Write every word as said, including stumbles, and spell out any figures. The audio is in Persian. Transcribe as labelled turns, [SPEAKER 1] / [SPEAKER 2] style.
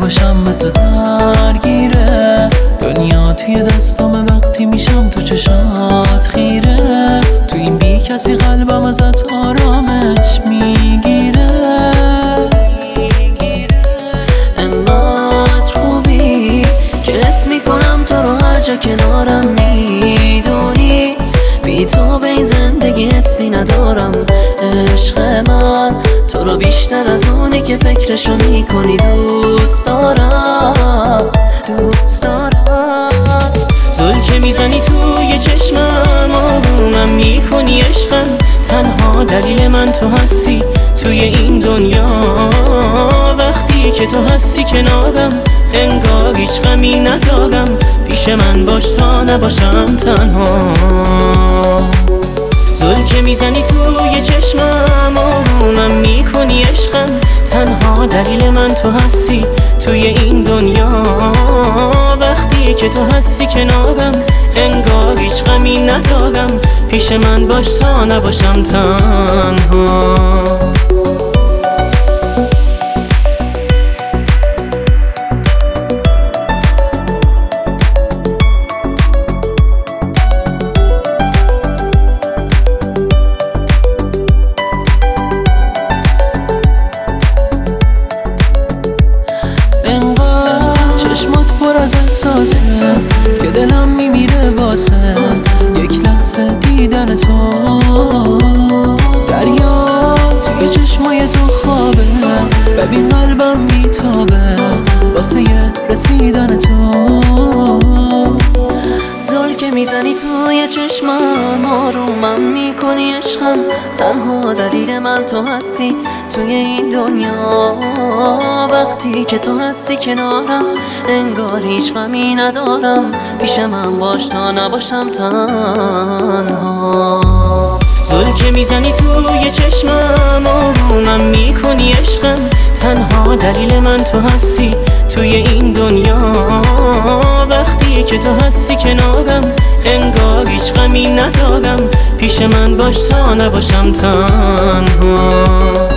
[SPEAKER 1] باشم به تو درگیره. دنیا توی دستام وقتی میشم تو چشات خیره. تو این بی کسی قلبم ازت آرامش میگیره. انقدر خوبی که اسم میکنم تو رو هر جا کنارم. میدونی بی تو به این زندگی حسی ندارم. عشق من تو رو بیشتر از اونی که فکرشو میکنی دوست دارم، دوست دارم. زل که میزنی توی چشمم آرومم میکنی عشقم. تنها دلیل من تو هستی توی این دنیا. وقتی که تو هستی کنارم انگار هیچ غمی ندارم. پیش من باش تا نباشم تنها. زل که میزنی توی چشمم آرومم میکنی عشقم. تنها دلیل من تو هستی توی این دنیا. وقتی که تو هستی کنارم انگار هیچ غمی ندارم. پیش من باش تا نباشم تنها. از احساسه که دلم میمیره واسه یک لحظه دیدن تو. دریا توی چشمای تو خوابه. ببین قلبم میتابه واسه رسیدن تو. زل که میزنی توی چشمم آرومم میکنی عشقم. تنها دلیل من تو هستی توی این دنیا. وقتی که تو هستی کنارم انگار هیچ غمی ندارم. پیش من باش تا نباشم تنها. زل که میزنی توی چشمم آرومم میکنی عشقم. تنها دلیل من تو هستی توی این دنیا. وقتی که تو هستی کنارم انگار هیچ غمی ندارم. پیش من باش تا نباشم تنها.